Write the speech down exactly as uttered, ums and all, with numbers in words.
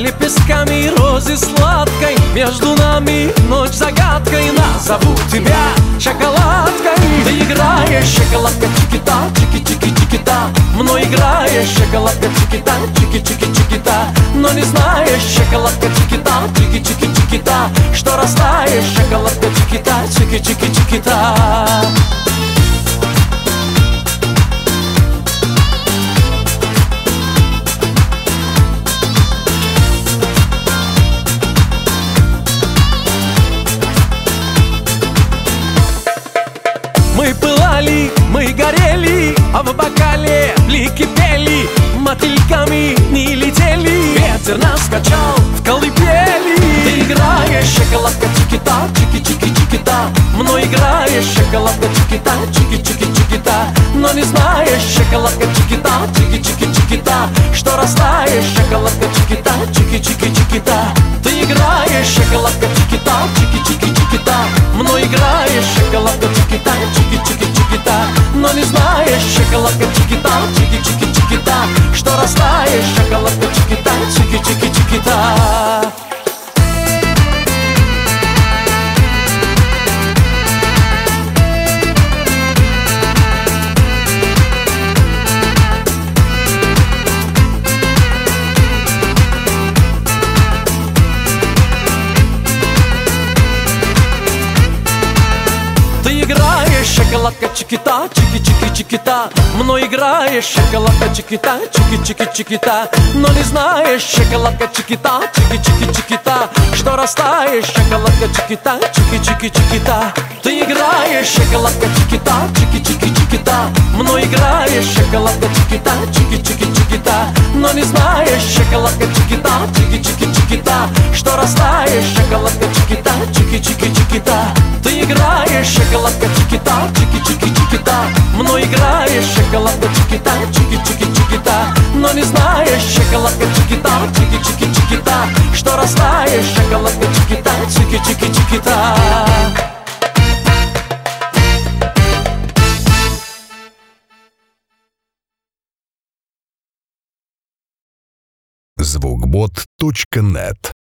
лепестками розы сладкой, между нами ночь загадкой. Назову тебя шоколадкой. Ты играешь, шоколадка, чики-та, чики-чики-чики-та. Мной играешь, шоколадка, чики-та, чики-чики-чики-та. Но не знаешь, шоколадка, чики-та, чики-чики-чики-та, что растаешь, шоколадка, чики-та, чики-чики-чики-та. Мы пылали, мы горели, а в бокале блики пели. Мотыльками не летели, ветер нас качал в колыбели. Ты играешь, шоколадка, чики-та, чики-чики-чики-та. Мной играешь, шоколадка, чики-та, чики-чики-чики-та. Но не знаешь, шоколадка, чики-та, чики-чики-чики-та, что растаешь, шоколадка, чики-та, чики-чики-чики-та. Ты играешь, шоколадка, чики-та, чики-чики-чики-та. Мной играешь, шоколадка, чики-та, чики-чики-чики-та. Но не знаешь, шоколадка, чики-та, чики-чики-чики-та, что растаешь, шоколадка, чики-та, чики-чики-чики-та. Ты играешь, шоколадка, чики-та, чики-чики-чики-та. Мной играешь, шоколадка, чики-та, чики-чики-чики-та. Но не знаешь, шоколадка, чики-та, чики-чики-чики-та, что растаешь, шоколадка, чики-та, чики-чики-чики-та. Ты играешь, шоколадка, чики-та, чики-чики-чики-та. Мной играешь, шоколадка, чики-та, чики-чики-чики-та. Но не знаешь, шоколадка, чики-та, чики-чики-чики-та, что растаешь, шоколадка, чики-та, чики-чики-чики-та. Ты играешь, шоколадка, чики-та, чики-чики-чики-та. Мной играешь, шоколадка, чики-та, чики-чики-чики-та. Но не знаешь, шоколадка, чики-та, чики-чики-чики-та, что растаешь, шоколадка, чики-та, чики-чики-чики-та. звукбот точка нет